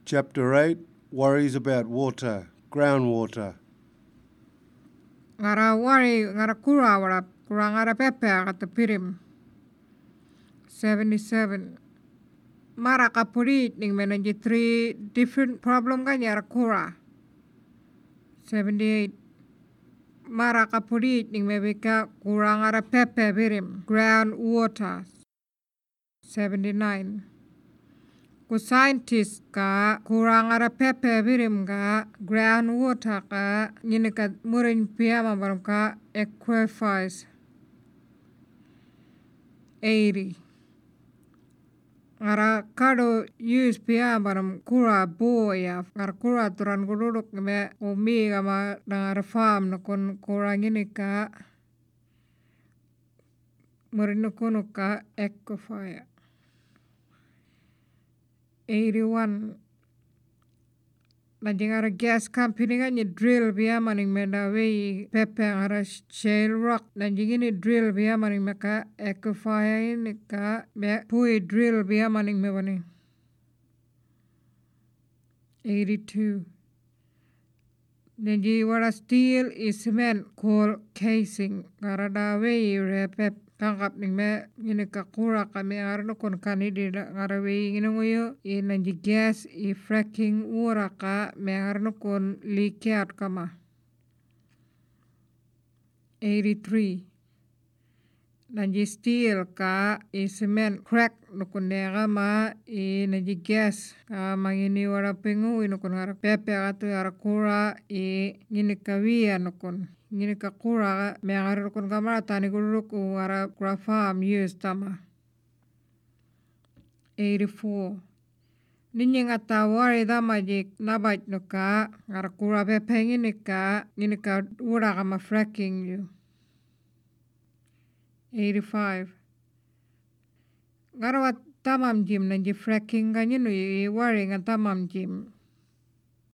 Chapter 8, Worries about Water, Groundwater. Ngara wari ngara kura wara kura ngara pepe kata pirim. 77. Mara kapurit ning menanji 3 different problem kan yara kura. 78. Mara kapurit ning mebeka kura ngara pepe pirim groundwater. 79. Ku scientist ka kurang ada pepe birim ka groundwater ka nyini ka murin piyama baram ka aquifers. 80. Ngara kado use piyama baram kura boya ngara kura turan kududuk me umi kama ngara farm nakon kura nyini ka murin nakonu ka aquifer. 81. Nanti ngara gas company kan ni drill biya maning menda wei pepe ngara shale rock nanti gini drill biya maning meka aquifer ini ka me pui drill biya maning me bani. 82. Nanti wara steel is cement coal casing ngara da wei repep tangkap ning me ini ka kura kami ngara nukon kanidi ngara wei ngina nguyo i nanti gas i fracking ura ka me ngara nukon likiat kama. 83. Nanti steel ka i cement crack nukon nega ma i nanti gas ka mangini wara pengu i nukon ngara pepe katu ngara kura i ngini ka wia nukon. Ngini ka kura me ngara nukon kamara tani kududuk ngara kura farm use tama. 84. Ninyi ngata wari dama jik nabaj nuka ngara kura pepe ngini ka ura kama fracking yu. 85. Ngara wat tamam jim nanti fracking ka nyinu i wari nga tamam jim.